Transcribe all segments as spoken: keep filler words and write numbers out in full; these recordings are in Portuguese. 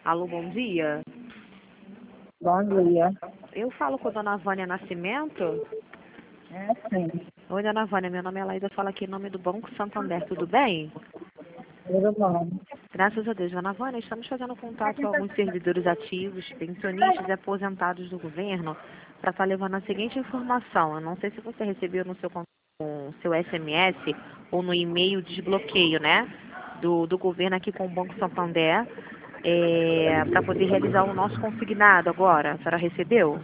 Alô, bom dia. Bom dia. Eu falo com a dona Vânia Nascimento. É sim. Oi, dona Vânia, meu nome é Laísa, eu falo aqui em nome do Banco Santander, tudo bem? Tudo bom. Graças a Deus, dona Vânia, estamos fazendo contato com alguns servidores ativos, pensionistas e aposentados do governo para estar levando a seguinte informação. Eu não sei se você recebeu no seu, con- no seu S M S ou no e-mail desbloqueio, né? Do, do governo aqui com o Banco Santander, para poder realizar o nosso consignado agora. A senhora recebeu?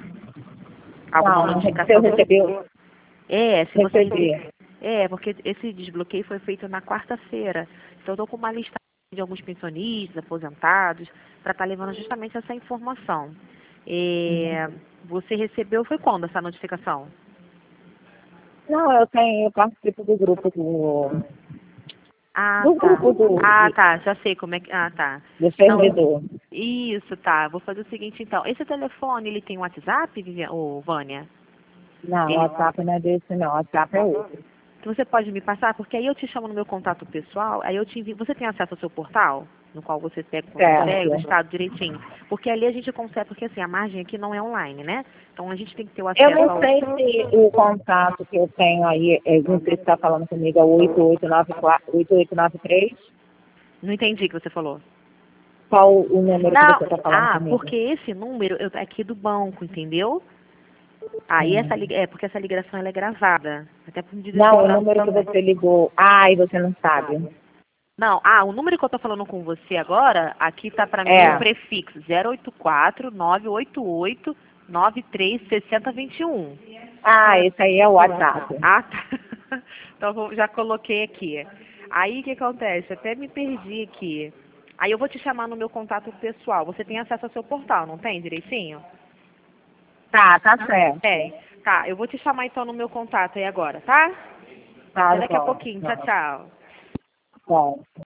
Alguma Não, não re- você notificação? recebeu? É, se você Recebi. receber. É, porque esse desbloqueio foi feito na quarta-feira. Então, eu estou com uma lista de alguns pensionistas, aposentados, para estar levando justamente essa informação. É, você recebeu, foi quando essa notificação? Não, eu tenho, eu participo do grupo do, Ah, do tá. grupo do, Ah, tá, já sei como é que... Ah, tá. do Então, servidor. isso, tá. Vou fazer o seguinte, então. Esse telefone, ele tem WhatsApp, Vivian, ô, Vânia? Não, o Ele WhatsApp não é desse não, o WhatsApp é outro. Então, você pode me passar? Porque aí eu te chamo no meu contato pessoal, aí eu te envio. Você tem acesso ao seu portal? No qual você pega, consegue o Certo. estado direitinho? Porque ali a gente consegue, porque assim, a margem aqui não é online, né? Então a gente tem que ter o Eu acesso não ao. sei se o contato que eu tenho aí, é, não sei se está falando comigo, é oito oito nove quatro, oito oito nove três. Não entendi o que você falou. Qual o número que Não, você está falando ah, comigo? porque esse número eu- é aqui do banco, entendeu? Aí Hum. essa liga- é porque essa ligação ela é gravada, até por medida de Não, o segurança número que também. você ligou. Ah, e você não sabe. Não, ah, o número que eu tô falando com você agora, aqui tá pra mim o É. prefixo zero oito quatro nove oito oito nove três seis zero dois um. Ah, esse aí é o WhatsApp. Ah, tá. Então eu vou- já coloquei aqui. Aí o que acontece? Até me perdi aqui. Aí eu vou te chamar no meu contato pessoal. Você tem acesso ao seu portal, não tem direitinho? Tá, tá certo. Tem. Tá, eu vou te chamar então no meu contato aí agora, tá? Tá Até daqui a bom. pouquinho. Tchau, tchau. Bom.